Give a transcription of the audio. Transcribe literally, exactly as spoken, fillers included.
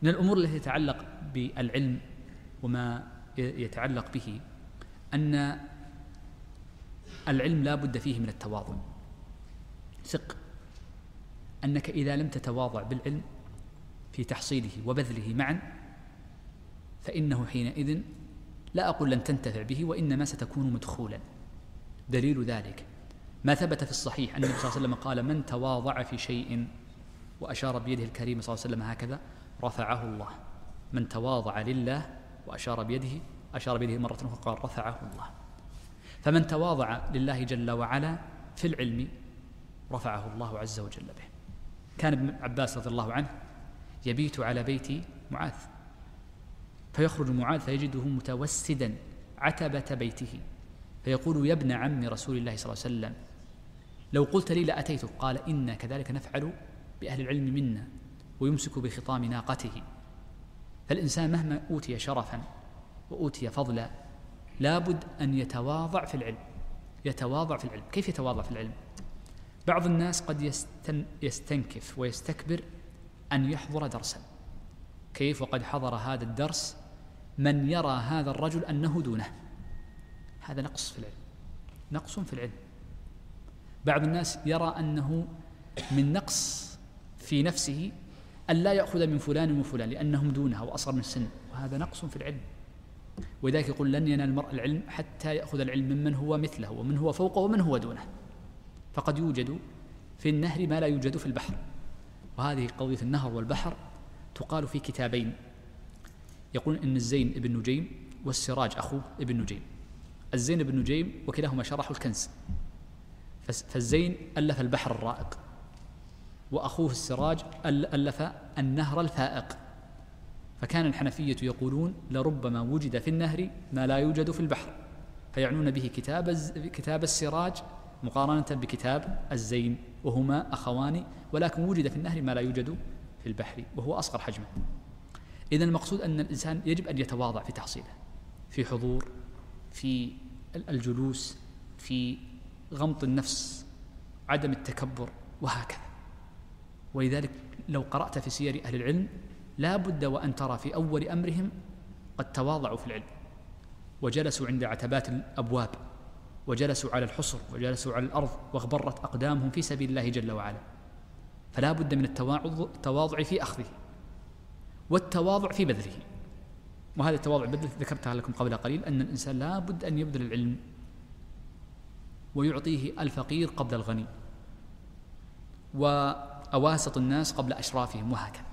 من الأمور التي تتعلق بالعلم وما يتعلق به أن العلم لا بد فيه من التواضع. ثق أنك إذا لم تتواضع بالعلم في تحصيله وبذله معا فإنه حينئذ لا أقول لن تنتفع به، وإنما ستكون مدخولا. دليل ذلك ما ثبت في الصحيح أن النبي صلى الله عليه وسلم قال: من تواضع في شيء، وأشار بيده الكريمة صلى الله عليه وسلم هكذا، رفعه الله. من تواضع لله وأشار بيده أشار بيده مرة أخرى قال: رفعه الله. فمن تواضع لله جل وعلا في العلم رفعه الله عز وجل به. كان ابن عباس رضي الله عنه يبيت على بيت معاذ، فيخرج معاذ فيجده متوسدا عتبة بيته، فيقول: يا ابن عم رسول الله صلى الله عليه وسلم، لو قلت لي لأتيتك. قال: إنا كذلك نفعل بأهل العلم منا، ويمسك بخطام ناقته. فالإنسان مهما أوتي شرفا وأوتي فضلا لابد أن يتواضع في العلم. يتواضع في العلم. كيف يتواضع في العلم؟ بعض الناس قد يستن يستنكف ويستكبر أن يحضر درسا. كيف وقد حضر هذا الدرس من يرى هذا الرجل أنه دونه؟ هذا نقص في العلم، نقص في العلم. بعض الناس يرى أنه من نقص في نفسه أن لا يأخذ من فلان وفلان لأنهم دونه أو أصغر من السن، وهذا نقص في العلم. ولذلك يقول: لن ينال المرء العلم حتى يأخذ العلم ممن هو مثله ومن هو فوقه ومن هو دونه. فقد يوجد في النهر ما لا يوجد في البحر. وهذه قضية النهر والبحر تقال في كتابين. يقول إن الزين ابن نجيم والسراج أخوه ابن نجيم. الزين ابن نجيم وكلاهما شرحوا الكنز، فالزين ألف البحر الرائق، وأخوه السراج ألف النهر الفائق. فكان الحنفية يقولون: لربما وجد في النهر ما لا يوجد في البحر، فيعنون به كتاب كتاب السراج مقارنة بكتاب الزين، وهما أخوان، ولكن وجد في النهر ما لا يوجد في البحر وهو أصغر حجما. إذن المقصود أن الإنسان يجب أن يتواضع في تحصيله، في حضور، في الجلوس، في غمط النفس، عدم التكبر، وهكذا. ولذلك لو قرأت في سير أهل العلم لا بد وأن ترى في أول أمرهم قد تواضعوا في العلم، وجلسوا عند عتبات الأبواب، وجلسوا على الحصر، وجلسوا على الأرض، واغبرت أقدامهم في سبيل الله جل وعلا. فلا بد من التواضع في أخذه، والتواضع في بذله. وهذا التواضع بذله ذكرتها لكم قبل قليل، أن الإنسان لا بد أن يبذل العلم ويعطيه الفقير قبل الغني، وأواسط الناس قبل أشرافهم، وهكذا.